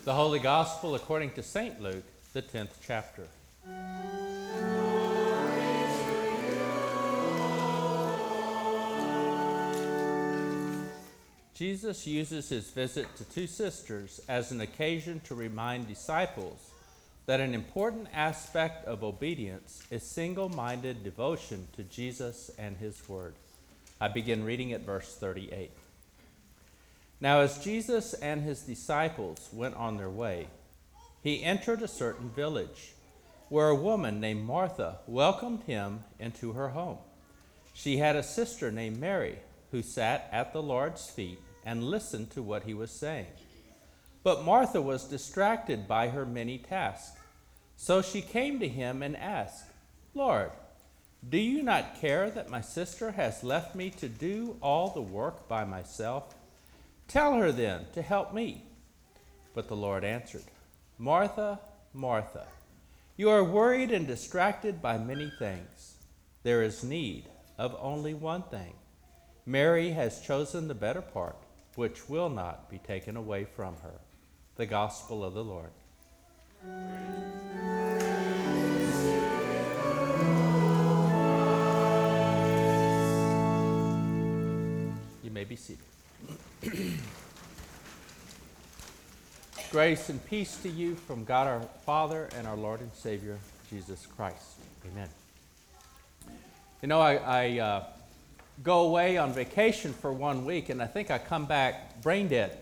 The Holy Gospel according to St. Luke, the 10th chapter. Jesus uses his visit to two sisters as an occasion to remind disciples that an important aspect of obedience is single-minded devotion to Jesus and his word. I begin reading at verse 38. Now, as Jesus and his disciples went on their way, he entered a certain village where a woman named Martha welcomed him into her home. She had a sister named Mary who sat at the Lord's feet and listened to what he was saying. But Martha was distracted by her many tasks. So she came to him and asked, "Lord, do you not care that my sister has left me to do all the work by myself? Tell her then to help me." But the Lord answered, "Martha, Martha, you are worried and distracted by many things. There is need of only one thing. Mary has chosen the better part, which will not be taken away from her." The Gospel of the Lord. You may be seated. Grace and peace to you from God our Father and our Lord and Savior, Jesus Christ. Amen. You know, I go away on vacation for 1 week, and I think I come back brain dead.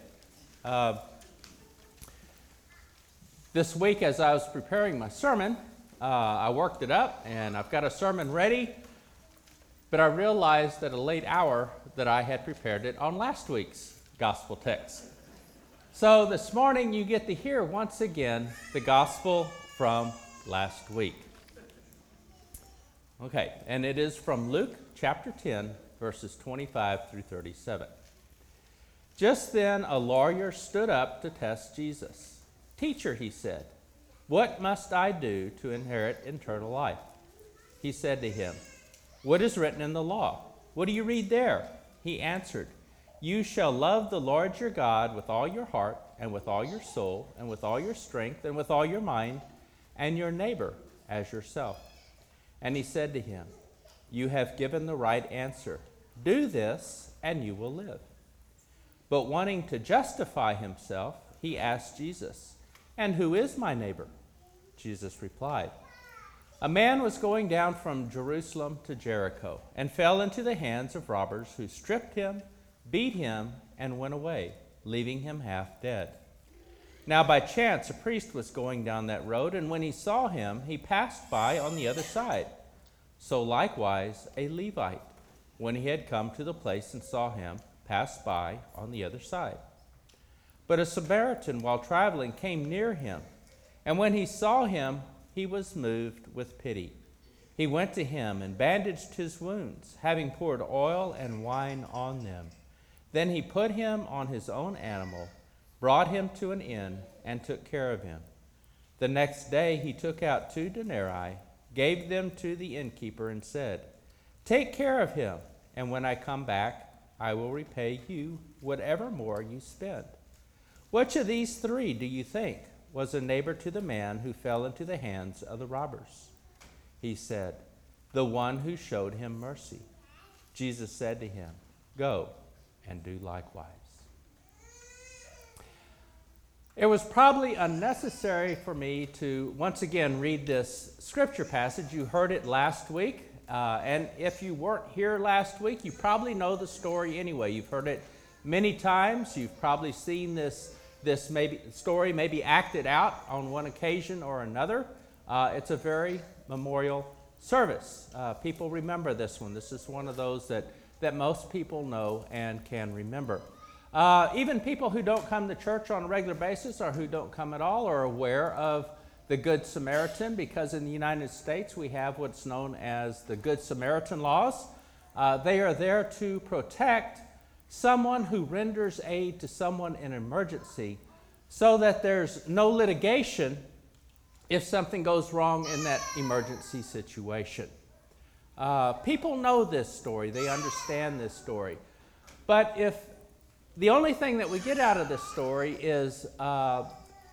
This week, as I was preparing my sermon, I worked it up, and I've got a sermon ready, but I realized at a late hour that I had prepared it on last week's gospel text. So this morning, you get to hear once again the gospel from last week. Okay, and it is from Luke chapter 10, verses 25 through 37. Just then a lawyer stood up to test Jesus. "Teacher," he said, "what must I do to inherit eternal life?" He said to him, "What is written in the law? What do you read there?" He answered, "You shall love the Lord your God with all your heart and with all your soul and with all your strength and with all your mind, and your neighbor as yourself." And he said to him, "You have given the right answer. Do this, and you will live." But wanting to justify himself, he asked Jesus, "And who is my neighbor?" Jesus replied, "A man was going down from Jerusalem to Jericho and fell into the hands of robbers who stripped him, beat him, and went away, leaving him half dead. Now by chance a priest was going down that road, and when he saw him, he passed by on the other side. So likewise a Levite, when he had come to the place and saw him, passed by on the other side. But a Samaritan, while traveling, came near him, and when he saw him, he was moved with pity. He went to him and bandaged his wounds, having poured oil and wine on them. Then he put him on his own animal, brought him to an inn, and took care of him. The next day he took out 2 denarii, gave them to the innkeeper, and said, 'Take care of him, and when I come back, I will repay you whatever more you spend.' Which of these 3, do you think, was a neighbor to the man who fell into the hands of the robbers?" He said, "The one who showed him mercy." Jesus said to him, "Go and do likewise." It was probably unnecessary for me to once again read this scripture passage. You heard it last week, and if you weren't here last week, you probably know the story anyway. You've heard it many times. You've probably seen this story maybe acted out on one occasion or another. It's a very memorial service. People remember this one. This is one of those that most people know and can remember. Even people who don't come to church on a regular basis or who don't come at all are aware of the Good Samaritan, because in the United States we have what's known as the Good Samaritan laws. They are there to protect someone who renders aid to someone in emergency so that there's no litigation if something goes wrong in that emergency situation. People know this story. They understand this story. But if the only thing that we get out of this story is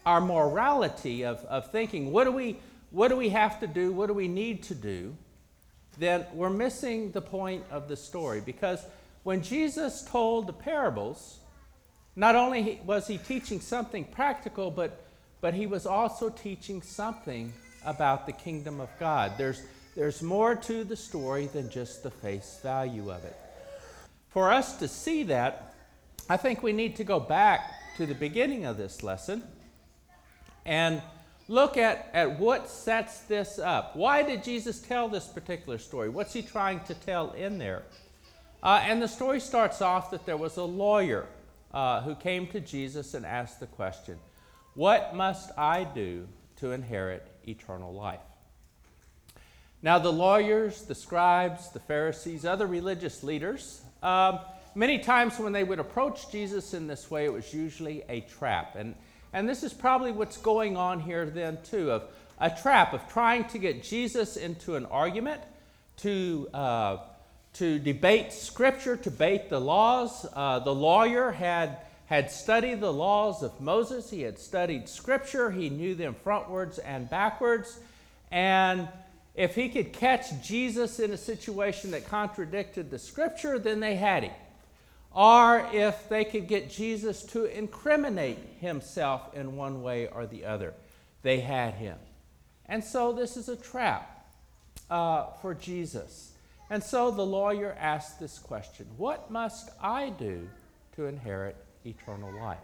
our morality of thinking, what do we have to do, what do we need to do, then we're missing the point of the story. Because when Jesus told the parables, not only was he teaching something practical, but he was also teaching something about the kingdom of God. There's more to the story than just the face value of it. For us to see that, I think we need to go back to the beginning of this lesson and look at what sets this up. Why did Jesus tell this particular story? What's he trying to tell in there? And the story starts off that there was a lawyer who came to Jesus and asked the question, "What must I do to inherit eternal life?" Now the lawyers, the scribes, the Pharisees, other religious leaders, many times when they would approach Jesus in this way, it was usually a trap. And this is probably what's going on here then too, of a trap of trying to get Jesus into an argument, to debate Scripture, to debate the laws. The lawyer had studied the laws of Moses. He had studied Scripture. He knew them frontwards and backwards. And if he could catch Jesus in a situation that contradicted the Scripture, then they had him. Or if they could get Jesus to incriminate himself in one way or the other, they had him. And so this is a trap for Jesus. And so the lawyer asked this question, "What must I do to inherit eternal life?"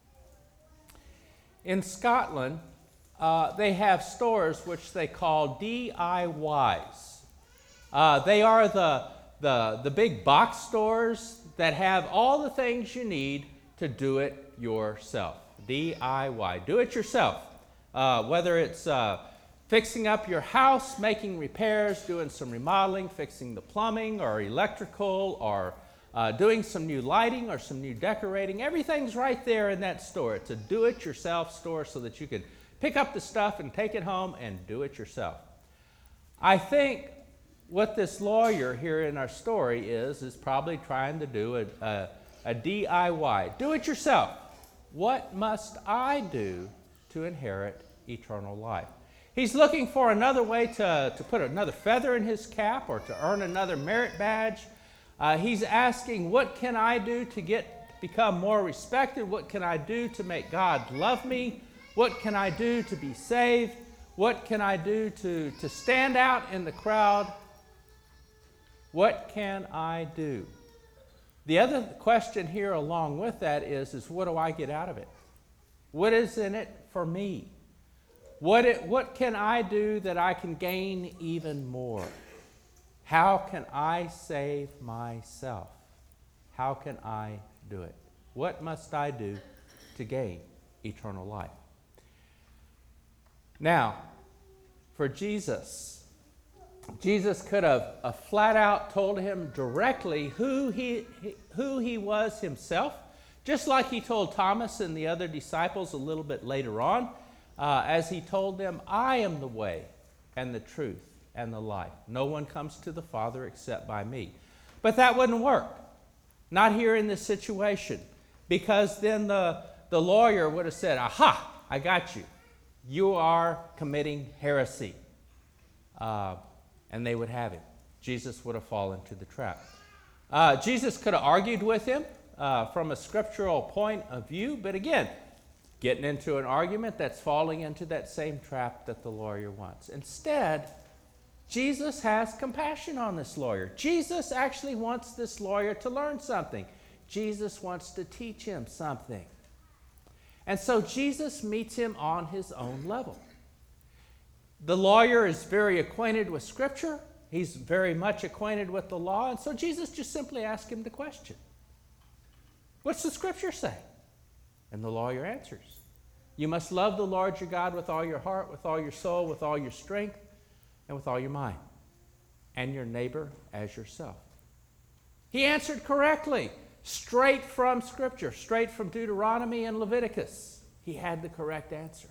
In Scotland, they have stores which they call DIYs. They are the big box stores that have all the things you need to do it yourself. DIY, do it yourself. Whether it's fixing up your house, making repairs, doing some remodeling, fixing the plumbing or electrical, or doing some new lighting or some new decorating, everything's right there in that store. It's a do-it-yourself store so that you can pick up the stuff and take it home and do it yourself. I think what this lawyer here in our story is probably trying to do a DIY. Do it yourself. What must I do to inherit eternal life? He's looking for another way to put another feather in his cap or to earn another merit badge. He's asking, what can I do to become more respected? What can I do to make God love me? What can I do to be saved? What can I do to stand out in the crowd? What can I do? The other question here along with that is what do I get out of it? What is in it for me? What can I do that I can gain even more? How can I save myself? How can I do it? What must I do to gain eternal life? Now, for Jesus could have flat out told him directly who he was himself, just like he told Thomas and the other disciples a little bit later on, as he told them, "I am the way and the truth and the life. No one comes to the Father except by me." But that wouldn't work. Not here in this situation, because then the lawyer would have said, "Aha, I got you. You are committing heresy." And they would have him. Jesus would have fallen to the trap. Jesus could have argued with him from a scriptural point of view, but again, getting into an argument, that's falling into that same trap that the lawyer wants. Instead, Jesus has compassion on this lawyer. Jesus actually wants this lawyer to learn something. Jesus wants to teach him something. And so Jesus meets him on his own level. The lawyer is very acquainted with Scripture. He's very much acquainted with the law. And so Jesus just simply asked him the question, "What's the Scripture say?" And the lawyer answers, "You must love the Lord your God with all your heart, with all your soul, with all your strength, and with all your mind, and your neighbor as yourself." He answered correctly, straight from Scripture, straight from Deuteronomy and Leviticus. He had the correct answer.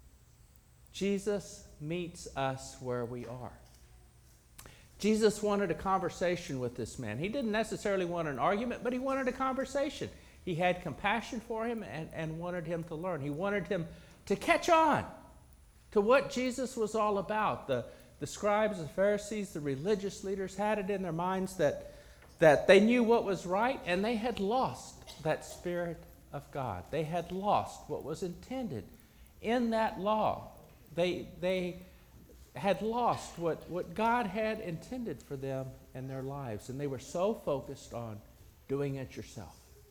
Jesus meets us where we are. Jesus wanted a conversation with this man. He didn't necessarily want an argument, but he wanted a conversation. He had compassion for him and wanted him to learn. He wanted him to catch on to what Jesus was all about. The scribes, the Pharisees, the religious leaders had it in their minds that they knew what was right, and they had lost that Spirit of God. They had lost what was intended in that law. They had lost what God had intended for them in their lives, and they were so focused on doing it yourself.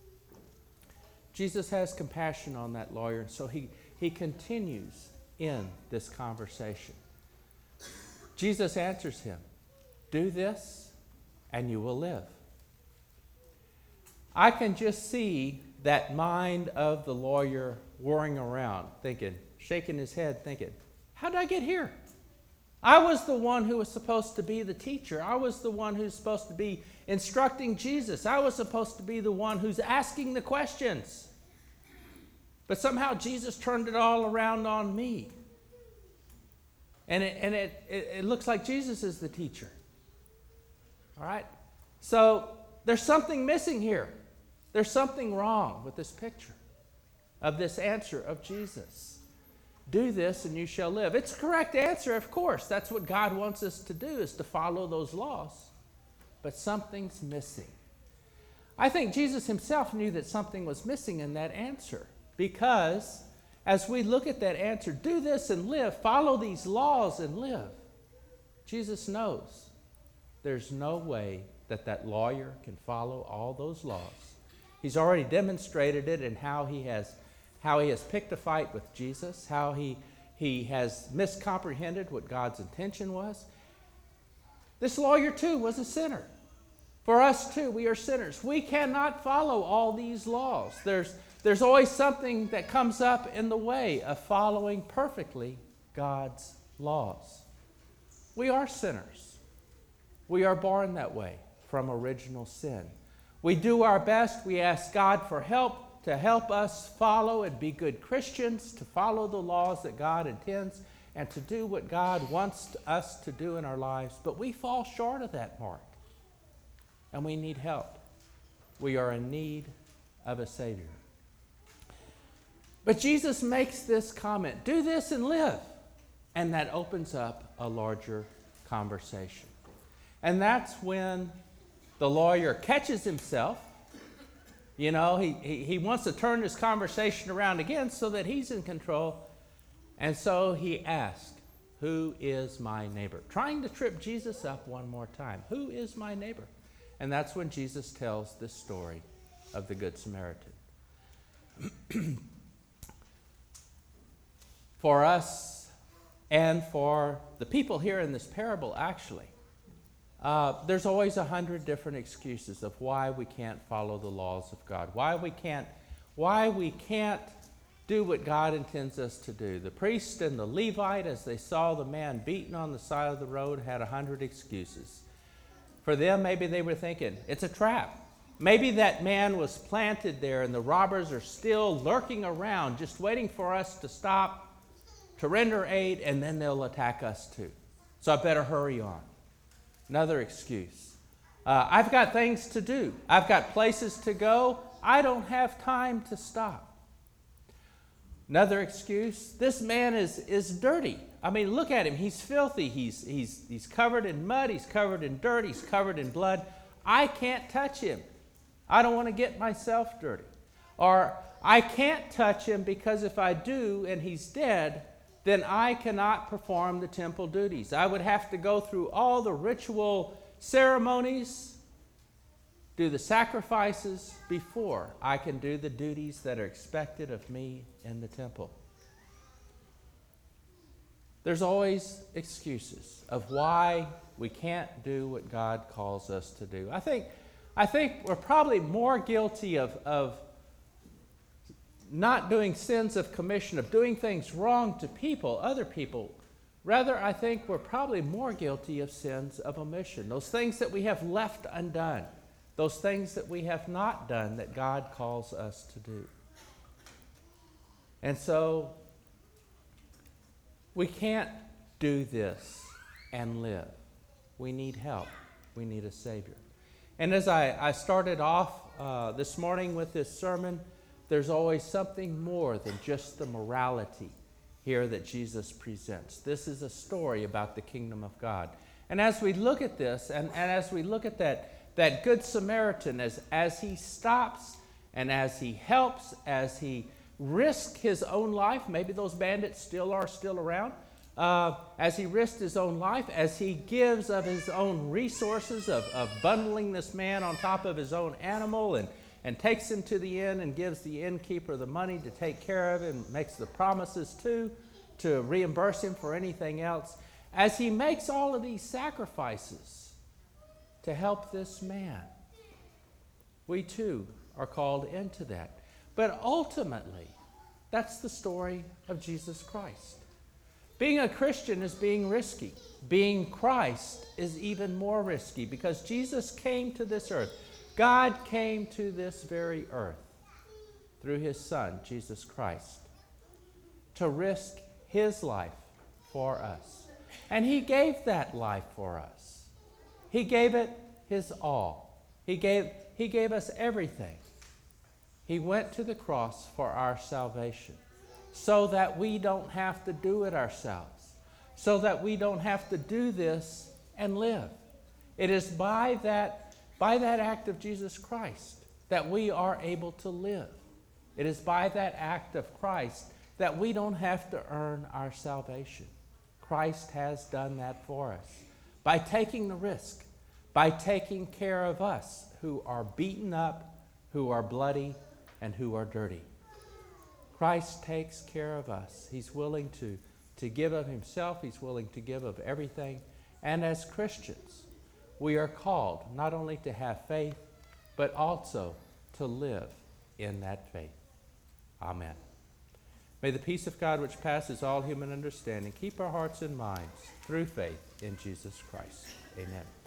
Jesus has compassion on that lawyer, and so he continues in this conversation. Jesus answers him, "Do this, and you will live." I can just see that mind of the lawyer whirring around, thinking, shaking his head, thinking, how did I get here? I was the one who was supposed to be the teacher. I was the one who's supposed to be instructing Jesus. I was supposed to be the one who's asking the questions. But somehow Jesus turned it all around on me. And it looks like Jesus is the teacher. All right? So there's something missing here. There's something wrong with this picture of this answer of Jesus. Do this and you shall live. It's a correct answer, of course. That's what God wants us to do, is to follow those laws. But something's missing. I think Jesus himself knew that something was missing in that answer, because as we look at that answer, do this and live, follow these laws and live, Jesus knows there's no way that lawyer can follow all those laws. He's already demonstrated it in how he has picked a fight with Jesus, how he has miscomprehended what God's intention was. This lawyer too was a sinner. For us too, we are sinners. We cannot follow all these laws. There's always something that comes up in the way of following perfectly God's laws. We are sinners. We are born that way from original sin. We do our best. We ask God for help to help us follow and be good Christians, to follow the laws that God intends, and to do what God wants us to do in our lives. But we fall short of that mark, and we need help. We are in need of a Savior. But Jesus makes this comment, do this and live. And that opens up a larger conversation. And that's when the lawyer catches himself. You know, he wants to turn this conversation around again so that he's in control. And so he asks, who is my neighbor? Trying to trip Jesus up one more time. Who is my neighbor? And that's when Jesus tells this story of the Good Samaritan. For us and for the people here in this parable, actually, there's always 100 different excuses of why we can't follow the laws of God, why we can't do what God intends us to do. The priest and the Levite, as they saw the man beaten on the side of the road, had 100 excuses. For them, maybe they were thinking, it's a trap. Maybe that man was planted there and the robbers are still lurking around, just waiting for us to stop, to render aid, and then they'll attack us too. So I better hurry on. Another excuse. I've got things to do. I've got places to go. I don't have time to stop. Another excuse. This man is dirty. I mean, look at him. He's filthy. He's covered in mud. He's covered in dirt. He's covered in blood. I can't touch him. I don't want to get myself dirty. Or I can't touch him because if I do and he's dead, then I cannot perform the temple duties. I would have to go through all the ritual ceremonies, do the sacrifices before I can do the duties that are expected of me in the temple. There's always excuses of why we can't do what God calls us to do. I think we're probably more guilty of not doing sins of commission, of doing things wrong to people, other people. Rather, I think we're probably more guilty of sins of omission, those things that we have left undone, those things that we have not done that God calls us to do. And so, we can't do this and live. We need help. We need a Savior. And as I started off this morning with this sermon, there's always something more than just the morality here that Jesus presents. This is a story about the kingdom of God. And as we look at this, and as we look at that Good Samaritan, as he stops and as he helps, as he risks his own life, maybe those bandits still are around, as he risked his own life, as he gives of his own resources, of bundling this man on top of his own animal and takes him to the inn and gives the innkeeper the money to take care of him, makes the promises to reimburse him for anything else. As he makes all of these sacrifices to help this man, we too are called into that. But ultimately, that's the story of Jesus Christ. Being a Christian is being risky. Being Christ is even more risky because Jesus came to this earth. God came to this very earth through his Son, Jesus Christ, to risk his life for us. And he gave that life for us. He gave it his all. He gave us everything. He went to the cross for our salvation so that we don't have to do it ourselves, so that we don't have to do this and live. It is by that act of Jesus Christ that we are able to live. It is by that act of Christ that we don't have to earn our salvation. Christ has done that for us by taking the risk, by taking care of us who are beaten up, who are bloody, and who are dirty. Christ takes care of us. He's willing to give of himself. He's willing to give of everything. And as Christians, we are called not only to have faith, but also to live in that faith. Amen. May the peace of God, which passes all human understanding, keep our hearts and minds through faith in Jesus Christ. Amen.